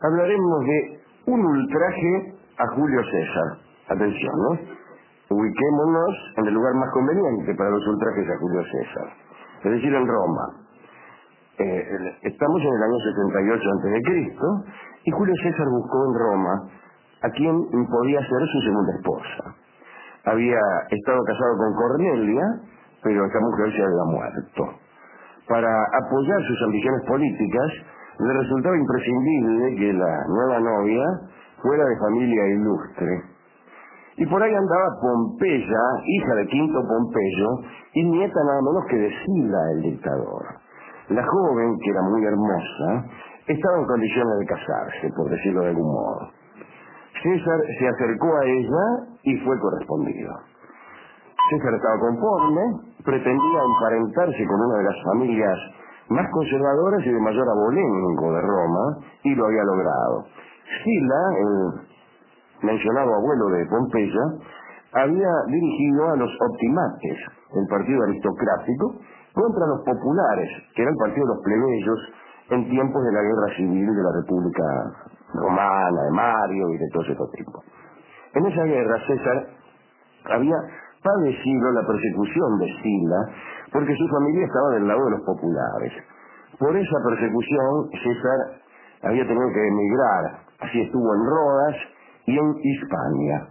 hablaremos de un ultraje a Julio César. Atención, ¿no? Ubiquémonos en el lugar más conveniente para los ultrajes a Julio César, es decir, en Roma. Estamos en el año 78 a.C. y Julio César buscó en Roma a quien podía ser su segunda esposa. Había estado casado con Cornelia, pero esta mujer se había muerto. Para apoyar sus ambiciones políticas, le resultaba imprescindible que la nueva novia fuera de familia ilustre. Y por ahí andaba Pompeya, hija de Quinto Pompeyo, y nieta nada menos que de Sila, el dictador. La joven, que era muy hermosa, estaba en condiciones de casarse, por decirlo de algún modo. César se acercó a ella y fue correspondido. César estaba conforme, pretendía emparentarse con una de las familias más conservadoras y de mayor abolengo de Roma, y lo había logrado. Sila, el mencionado abuelo de Pompeya, había dirigido a los optimates, el partido aristocrático, contra los populares, que era el partido de los plebeyos, en tiempos de la guerra civil de la República Romana, de Mario y de todo ese tipo. En esa guerra César había padecido la persecución de Sila porque su familia estaba del lado de los populares. Por esa persecución César había tenido que emigrar. Así estuvo en Rodas y en Hispania.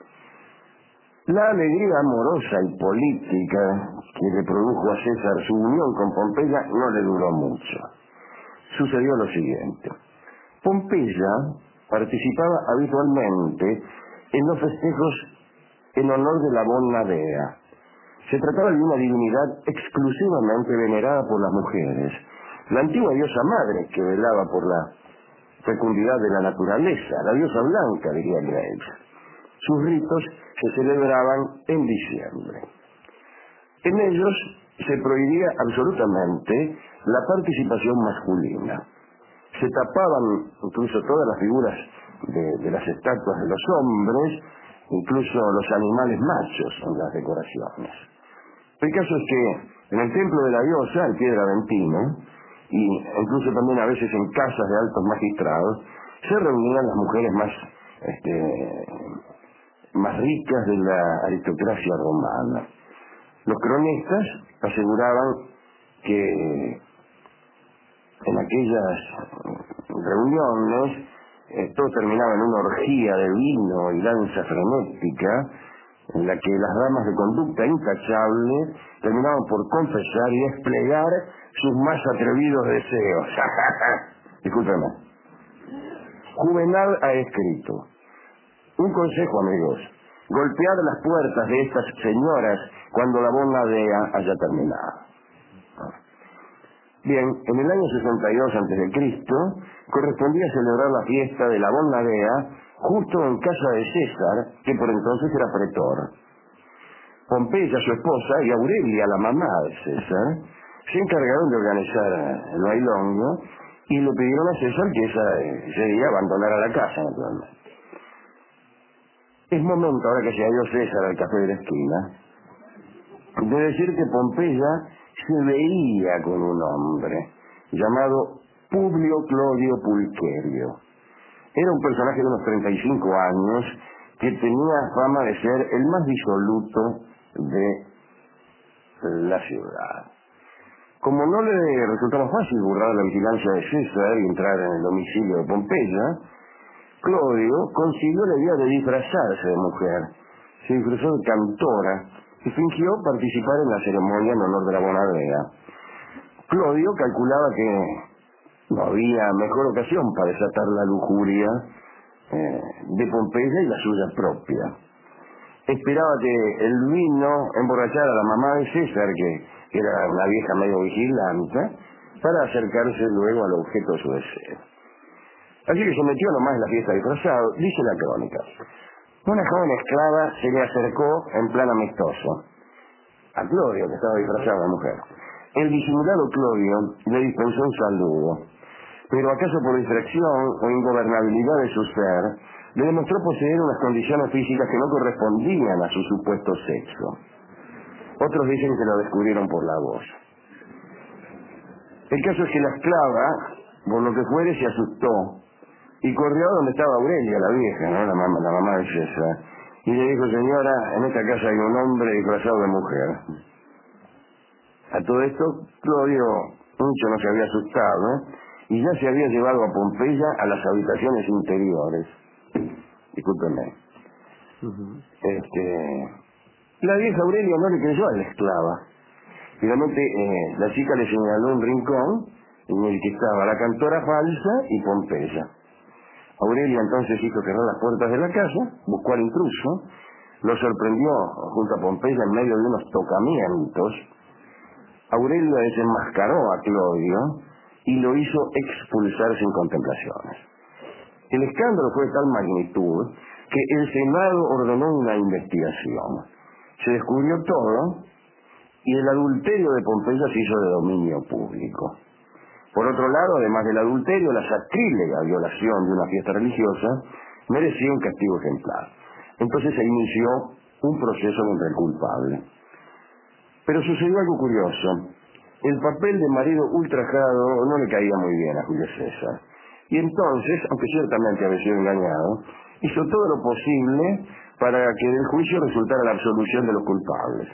La alegría amorosa y política que le produjo a César su unión con Pompeya no le duró mucho. Sucedió lo siguiente. Pompeya participaba habitualmente en los festejos en honor de la Bona Dea. Se trataba de una divinidad exclusivamente venerada por las mujeres, la antigua diosa madre que velaba por la fecundidad de la naturaleza, la diosa blanca, diría Graves. Sus ritos se celebraban en diciembre. En ellos se prohibía absolutamente la participación masculina. Se tapaban incluso todas las figuras de las estatuas de los hombres, incluso los animales machos en las decoraciones. El caso es que en el templo de la diosa, al pie del Aventino, y incluso también a veces en casas de altos magistrados, se reunían las mujeres más ricas de la aristocracia romana. Los cronistas aseguraban que en aquellas reuniones todo terminaba en una orgía de vino y danza frenética, en la que las damas de conducta intachable terminaban por confesar y desplegar sus más atrevidos deseos. Discúlpeme. Juvenal ha escrito: un consejo, amigos, golpead las puertas de estas señoras cuando la Bona Dea haya terminado. Bien, en el año 62 a.C. correspondía celebrar la fiesta de la Bona Dea justo en casa de César, que por entonces era pretor. Pompeya, su esposa, y Aurelia, la mamá de César, se encargaron de organizar el bailongo y le pidieron a César que ese día abandonara la casa, naturalmente. Es momento, ahora que se ha ido César al café de la esquina, de decir que Pompeya se veía con un hombre llamado Publio Clodio Pulquerio. Era un personaje de unos 35 años que tenía fama de ser el más disoluto de la ciudad. Como no le resultaba fácil burlar la vigilancia de César y entrar en el domicilio de Pompeya, Clodio consiguió la idea de disfrazarse de mujer. Se disfrazó de cantora y fingió participar en la ceremonia en honor de la Bona Dea. Clodio calculaba que no había mejor ocasión para desatar la lujuria de Pompeya y la suya propia. Esperaba que el vino emborrachara a la mamá de César, que era una vieja medio vigilante, para acercarse luego al objeto de su deseo. Así que se metió nomás en la fiesta disfrazado. Dice la crónica: una joven esclava se le acercó en plan amistoso a Clodio, que estaba disfrazado de mujer. El disimulado Clodio le dispensó un saludo, pero acaso por distracción o ingobernabilidad de su ser, le demostró poseer unas condiciones físicas que no correspondían a su supuesto sexo. Otros dicen que lo descubrieron por la voz. El caso es que la esclava, por lo que fuere, se asustó y corrió donde estaba Aurelia, la vieja, ¿no? La mamá de César, y le dijo: señora, en esta casa hay un hombre disfrazado de mujer. A todo esto, Clodio mucho no se había asustado y ya se había llevado a Pompeya a las habitaciones interiores. Discúlpenme. La vieja Aurelia no le creyó a la esclava. Finalmente, la chica le señaló un rincón en el que estaba la cantora falsa y Pompeya. Aurelia entonces hizo cerrar las puertas de la casa, buscó al intruso, lo sorprendió junto a Pompeya en medio de unos tocamientos. Aurelia desenmascaró a Clodio y lo hizo expulsar sin contemplaciones. El escándalo fue de tal magnitud que el Senado ordenó una investigación. Se descubrió todo y el adulterio de Pompeya se hizo de dominio público. Por otro lado, además del adulterio, la sacrílega violación de una fiesta religiosa merecía un castigo ejemplar. Entonces se inició un proceso contra el culpable. Pero sucedió algo curioso. El papel de marido ultrajado no le caía muy bien a Julio César. Y entonces, aunque ciertamente había sido engañado, hizo todo lo posible para que del juicio resultara la absolución de los culpables.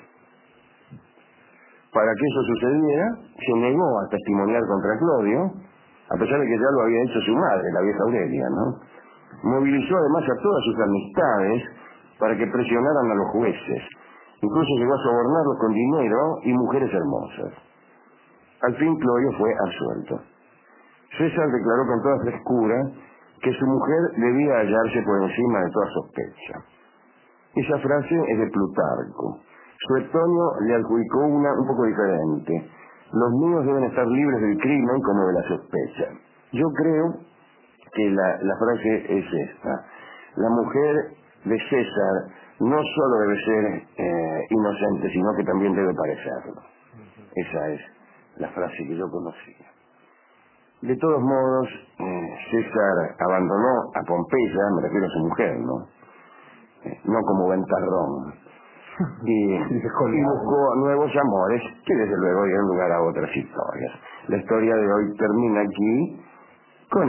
Para que eso sucediera, se negó a testimoniar contra Clodio, a pesar de que ya lo había hecho su madre, la vieja Aurelia, ¿no? Movilizó además a todas sus amistades para que presionaran a los jueces. Incluso llegó a sobornarlos con dinero y mujeres hermosas. Al fin Clodio fue absuelto. César declaró con toda frescura que su mujer debía hallarse por encima de toda sospecha. Esa frase es de Plutarco. Suetonio le adjudicó una un poco diferente. Los niños deben estar libres del crimen como de la sospecha. Yo creo que la frase es esta. La mujer de César no solo debe ser inocente, sino que también debe parecerlo. Esa es la frase que yo conocía. De todos modos, César abandonó a Pompeya, me refiero a su mujer, ¿no? No como ventarrón. Y buscó nuevos amores que desde luego dieron lugar a otras historias. La historia de hoy termina aquí con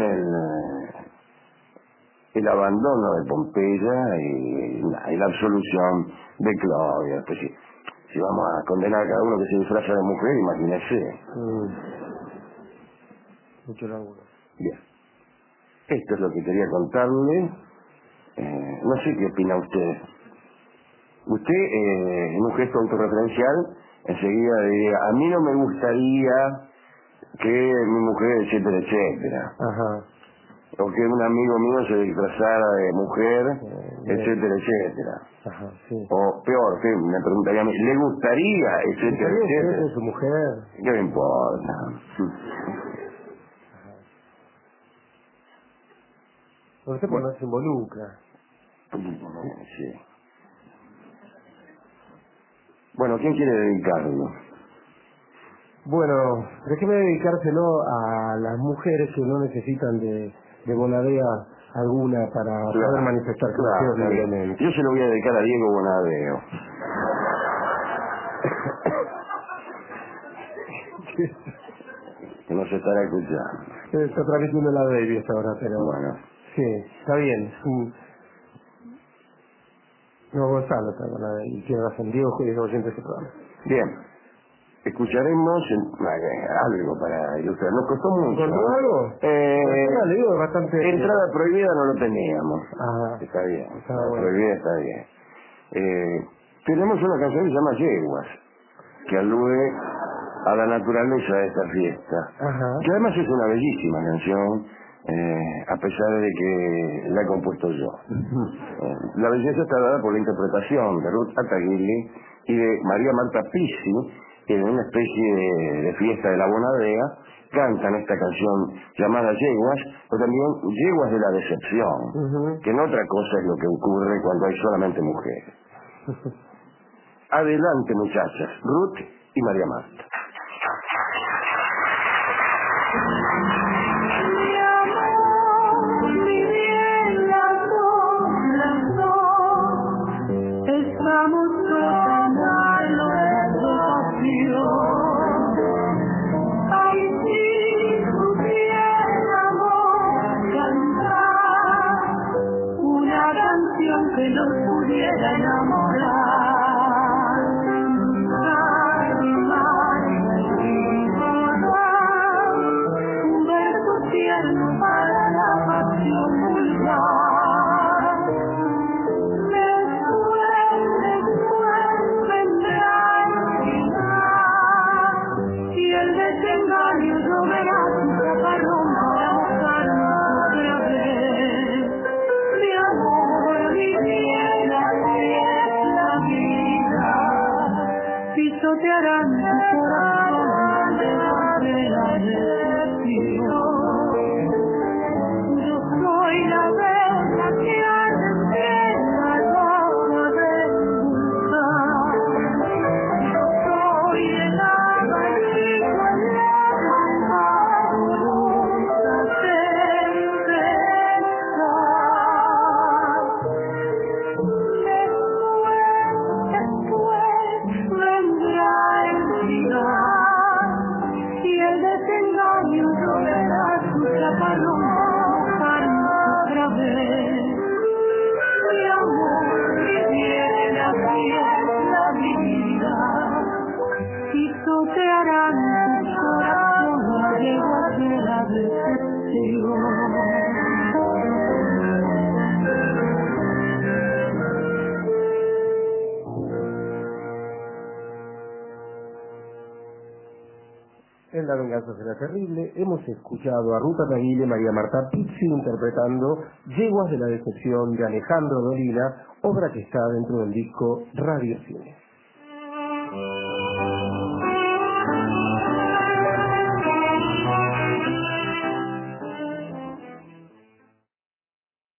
el abandono de Pompeya y la absolución de Clodio. Pues si vamos a condenar a cada uno que se disfraza de mujer, imagínese. Mucho laburo. Bien, esto es lo que quería contarle. No sé qué opina usted. Usted, en un gesto autorreferencial, enseguida diría: a mí no me gustaría que mi mujer, etcétera, etcétera. Ajá. O que un amigo mío se disfrazara de mujer, etcétera, etcétera. Ajá, sí. O peor, que me preguntaría a mí: ¿le gustaría, etcétera, etcétera? Con su mujer. ¿Qué me importa? Usted pues no se involucra. Sí. Bueno, ¿quién quiere dedicarlo? Bueno, déjeme dedicárselo a las mujeres que no necesitan de bonadea alguna para poder manifestar sus deseos libremente. Yo se lo voy a dedicar a Diego Bonadeo. Que no se estará escuchando. Está transmitiendo la baby esta hora, pero... Bueno. Sí, está bien. No, Gonzalo está con la baby. Tiene razón, Diego es oyente de este programa. Bien. Escucharemos algo para ilustrar. Nos costó mucho. ¿Encontró algo? Le digo, bastante... Entrada prohibida no lo teníamos. Ajá. Está bien. Está Entrada bueno. prohibida está bien. Tenemos una canción que se llama Yeguas, que alude a la naturaleza de esta fiesta. Ajá. Que además es una bellísima canción, a pesar de que la he compuesto yo. La belleza está dada por la interpretación de Ruth Ataguili y de María Marta Pizzi, que en una especie de fiesta de la Bonadea cantan esta canción llamada Yeguas, o también Yeguas de la Decepción, que no otra cosa es lo que ocurre cuando hay solamente mujeres. Adelante, muchachas, Ruth y María Marta. Mi amor, mi bien, las dos, estamos tocando pasión. Ay, si pudiéramos cantar que no pudiera enamorar. Un verso tierno para la pasión vulgar. Después vendrá el final, y el desengaño lloverá su chaparrón para mojarnos otra vez. Mi amor, mi vida, así es la vida, pisotearán tu corazón debajo de la decepción. Yo soy la vela que arde en la ropa del vulcán. Yo soy el abanico en la amorosa tempestad. Después vendrá el final, y el desengaño lloverá su chaparrón mojarnos otra vez. Mi amor, mi bien, así es la vida, pisotearán tu corazón las yeguas de la decepción. En La venganza será terrible hemos escuchado a Ruta Taguile y María Marta Pizzi interpretando Yeguas de la decepción de Alejandro Dolina, obra que está dentro del disco Radio Cine.